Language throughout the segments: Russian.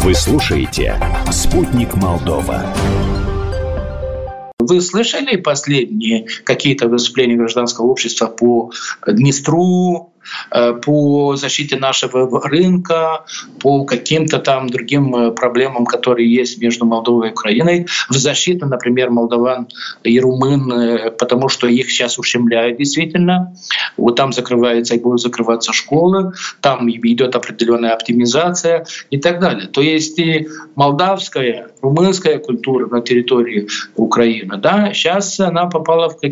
Вы слушаете «Спутник Молдова». Вы слышали последние какие-то выступления гражданского общества по Днестру, по защите нашего рынка, по каким-то там другим проблемам, которые есть между Молдовой и Украиной, в защиту, например, молдаван и румын, потому что их сейчас ущемляют действительно. Вот там закрываются и будут закрываться школы, там идет определенная оптимизация и так далее. То есть и молдавская, румынская культура на территории Украины, да, сейчас она попала в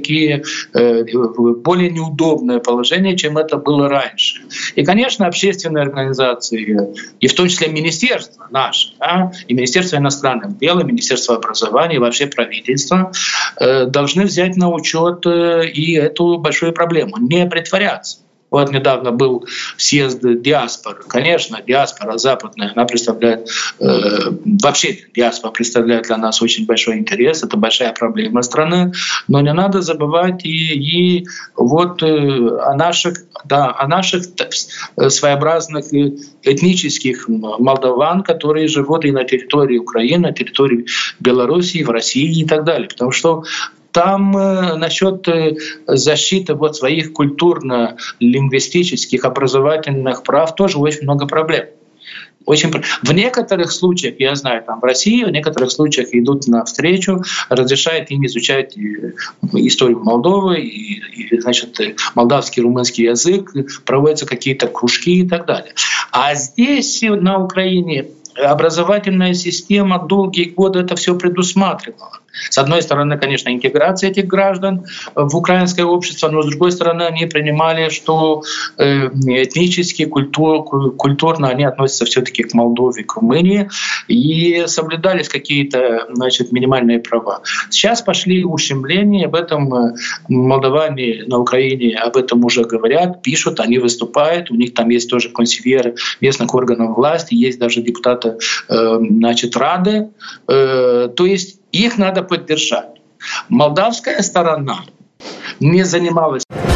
более неудобное положение, чем это было раньше. И, конечно, общественные организации, и в том числе министерство наше, да, и Министерство иностранных дел, и Министерство образования, и вообще правительство должны взять на учет и эту большую проблему, не притворяться. Вот недавно был съезд диаспоры. Конечно, диаспора западная, она представляет, вообще диаспора представляет для нас очень большой интерес, это большая проблема страны, но не надо забывать и вот о наших своеобразных этнических молдаван, которые живут и на территории Украины, на территории Белоруссии, в России и так далее. Потому что там насчет защиты вот своих культурно-лингвистических, образовательных прав тоже очень много проблем. В некоторых случаях, я знаю, там в России, в некоторых случаях идут навстречу, разрешают им изучать историю Молдовы, значит, молдавский, румынский язык, проводятся какие-то кружки и так далее. А здесь, на Украине, образовательная система долгие годы это все предусматривала. С одной стороны, конечно, интеграция этих граждан в украинское общество, но с другой стороны, они принимали, что этнически, культурно они относятся все-таки к Молдове, к Румынии, и соблюдались какие-то, значит, минимальные права. Сейчас пошли ущемления, об этом молдаване на Украине об этом уже говорят, пишут, они выступают, у них там есть тоже консильеры местных органов власти, есть даже депутаты, значит, Рады, то есть их надо поддержать. Молдавская сторона не занималась